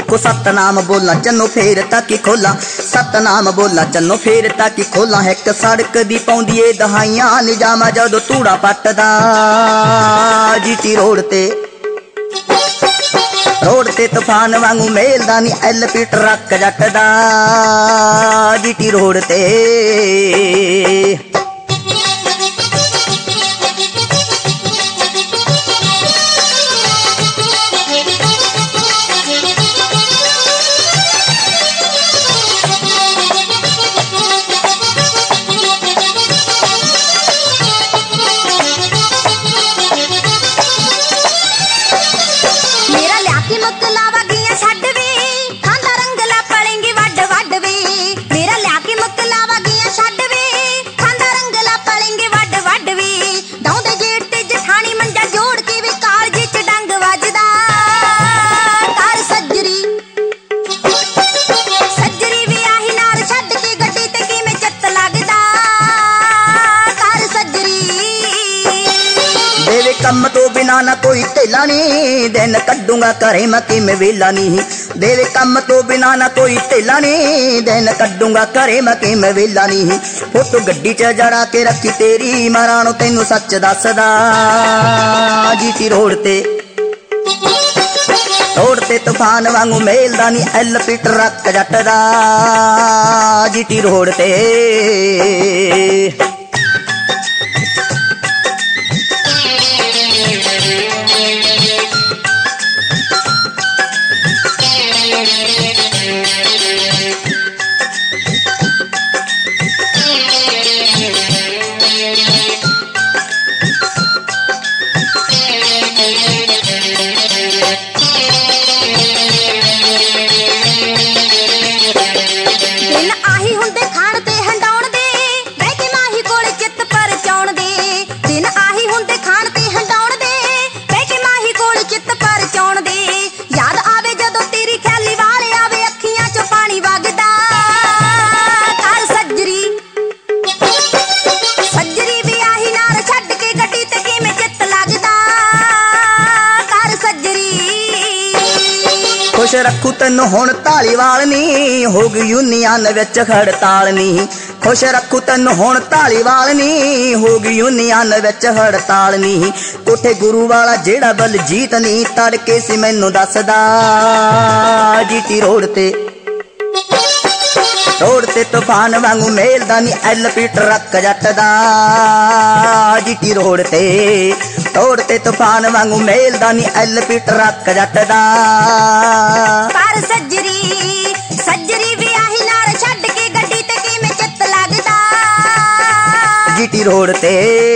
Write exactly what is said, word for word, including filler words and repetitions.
देखो सतनाम बोला चन्नो फेर ताकि खोला, सतनाम बोला चन्नो फेर ताकि खोला। एक सड़क दी पौंदी ए दहाइयां निजामा जदों तूड़ा पटदा जीटी रोड ते, रोड ते तूफान वांगू मेलदा नी एल पी ट्रक जट दा जीटी रोड ते। कम तो बिना ना कोई ढेला नहीं, दिन कड्डूंगा घरे मैं किवें वेला नहीं। देवे कम तो बिना ना कोई ढेला नहीं, दिन कड्डूंगा घरे मैं किवें वेला नहीं। फोटो गड्डी च जड़ा के रखी तेरी मैं राणो तैनू सच दसदा जीटी रोड ते, रोड ते तूफान वांगू मेलदा नी एल पी ट्रक जट दा जीटी रोड ते। खुश रखू तैनू हुण धालीवाल नी, हो गई यूनियन विच हड़ताल नी। खुश रखू तैनू हुण धालीवाल नी, हो गई यूनियन विच हड़ताल नी। कोठे गुरु वाला जेड़ा बलजीत नी, तड़के सी मैनू दसदा जीटी रोड ते, रोड ते तूफान वांगू मेलदा नी एल पी ट्रक जट दा जीटी रोड ते, रोड ते तूफान वांगू मेलदा नी एल पी ट्रक जट दा। पर सज्जरी सज्जरी विआही नाल छड्ड के गड्डी ते किवें चित्त लगदा जीटी रोड ते।